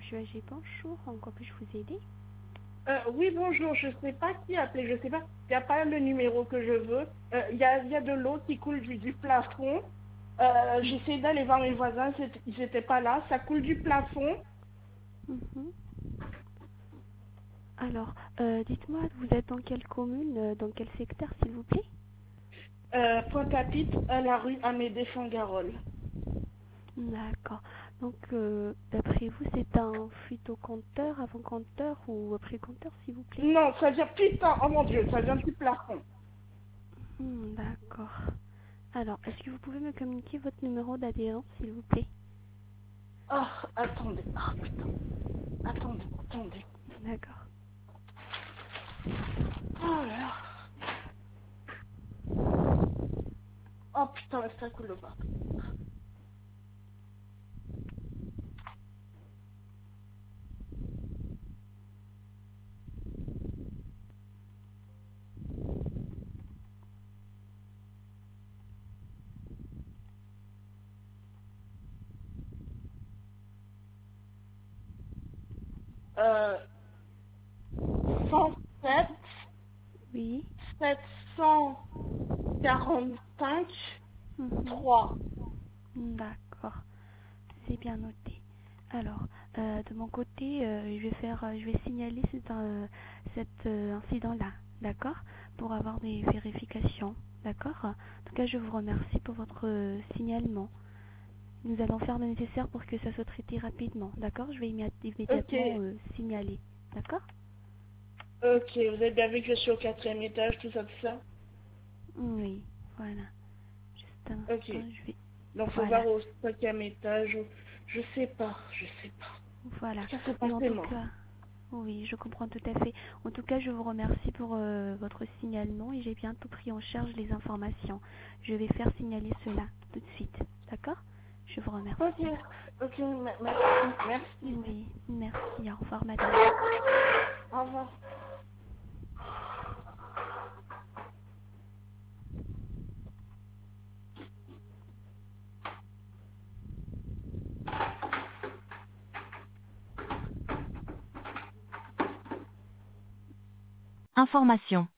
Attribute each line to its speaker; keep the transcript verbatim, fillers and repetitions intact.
Speaker 1: Monsieur Agé, bonjour. En quoi puis-je vous aider?
Speaker 2: Euh, oui, bonjour, je sais pas qui appeler, je sais pas, il n'y a pas le numéro que je veux. Euh, Il y, a, il y a de l'eau qui coule du, du plafond. Euh, J'essaie d'aller voir mes voisins, c'est- ils n'étaient pas là. Ça coule du plafond.
Speaker 1: Mhm. Alors, euh, dites-moi, vous êtes dans quelle commune, euh, dans quel secteur, s'il vous plaît?
Speaker 2: Euh, Pointe-à-Pitre, à la rue Amédée Fangarol.
Speaker 1: D'accord. Donc, euh, d'après vous, c'est un phytocompteur, avant-compteur ou pré-compteur, s'il vous plaît?
Speaker 2: Non, ça vient, putain, oh mon Dieu, ça vient du plafond.
Speaker 1: Hmm, d'accord. Alors, est-ce que vous pouvez me communiquer votre numéro d'adhérence, s'il vous plaît?
Speaker 2: Oh, attendez, ah putain, attendez, attendez.
Speaker 1: D'accord.
Speaker 2: Oh là là. Oh putain, ça coule pas. Euh, cent sept,
Speaker 1: Oui.
Speaker 2: sept cent quarante-cinq,
Speaker 1: Mhm.
Speaker 2: trois.
Speaker 1: D'accord. C'est bien noté. Alors, euh, de mon côté, euh, je vais faire, euh, je vais signaler cet, euh, cet euh, incident-là, d'accord, pour avoir des vérifications, d'accord. En tout cas, je vous remercie pour votre euh, signalement. Nous allons faire le nécessaire pour que ça soit traité rapidement, d'accord. Je vais immédiat-
Speaker 2: Ok,
Speaker 1: immédiatement euh, signaler, d'accord.
Speaker 2: ok, vous avez bien vu que je suis au quatrième étage, tout ça, tout ça.
Speaker 1: Oui, voilà. Juste un
Speaker 2: Ok,
Speaker 1: instant, je vais,
Speaker 2: donc faut
Speaker 1: voilà.
Speaker 2: voir au cinquième étage, ou- je sais pas, je sais pas.
Speaker 1: Voilà.
Speaker 2: Ça s'est
Speaker 1: Mais en
Speaker 2: passé,
Speaker 1: tout
Speaker 2: moi.
Speaker 1: cas, oui, je comprends tout à fait. En tout cas, je vous remercie pour euh, votre signalement et j'ai bientôt pris en charge les informations. Je vais faire signaler cela tout de suite. D'accord? Je vous
Speaker 2: Ok,
Speaker 1: remercie.
Speaker 2: ok, me- merci, merci.
Speaker 1: Oui, merci. Au revoir, madame.
Speaker 2: Au revoir.
Speaker 3: Information.